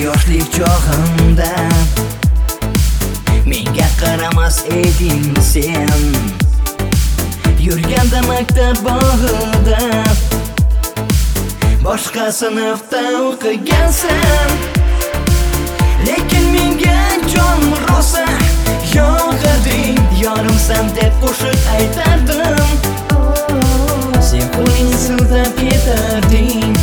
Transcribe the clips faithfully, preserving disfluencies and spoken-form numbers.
yoshlik chog'imda menga qaramas eding sen. Yurganda maktab bog'ida boshqa sinfda o'qigansan. Lekin menga jon rosa yoqading, yorimsan deb qo'shiq aytardim. Sen qo'ling siltab ketarding.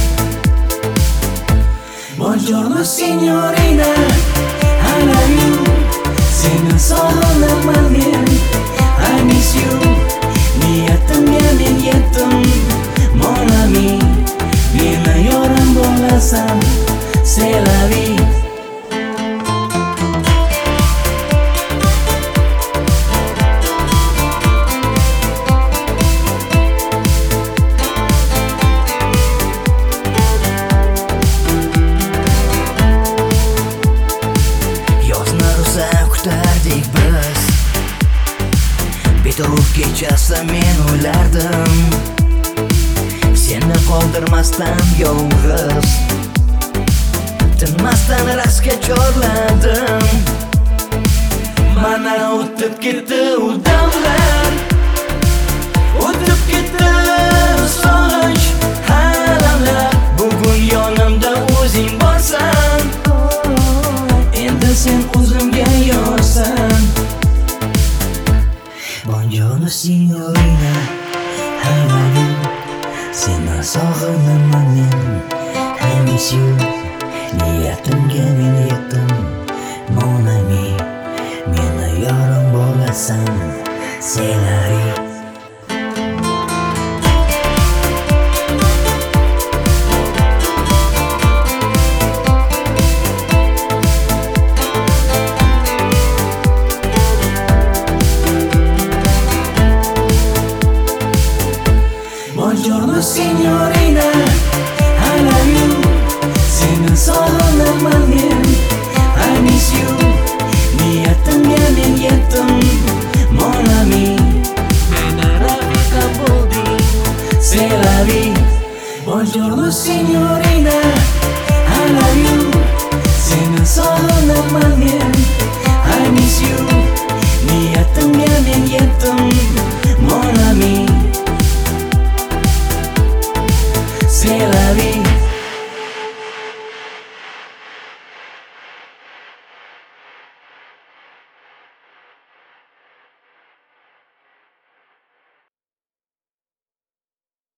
Buongiorno signorina, I love you. Seni sog'inaman men, I miss you. Niyatimga men yetdim, mon ami. Meni yorim bo'lasan, c'est la vie. Kutardik biz, beto'g'ri kechasi men o'ylardim, seni qoldirmasdan yolg'iz, tinmasdan raqsga chorladim. Mana o'tib ketdi u damlar, o'tib ketdi sog'inch alamlar. Bugun yonimda o'zing borsan, endi sen o'zimga yorsan. Buongiorno signorina, I love you. Seni sog'inaman men, I miss you. Niyatimga men yetdim, mon ami. Meni yorim bo'lasan, c'est la vie. Buongiorno signorina, I love you. Seni sog'inaman men, I miss you. Niyatimga men yetdim, mon ami. Meni rafiqa bo'lding, c'est la vie. Buongiorno signorina, I love you. Seni sog'inaman men, I miss you. Niyatimga men yetdim,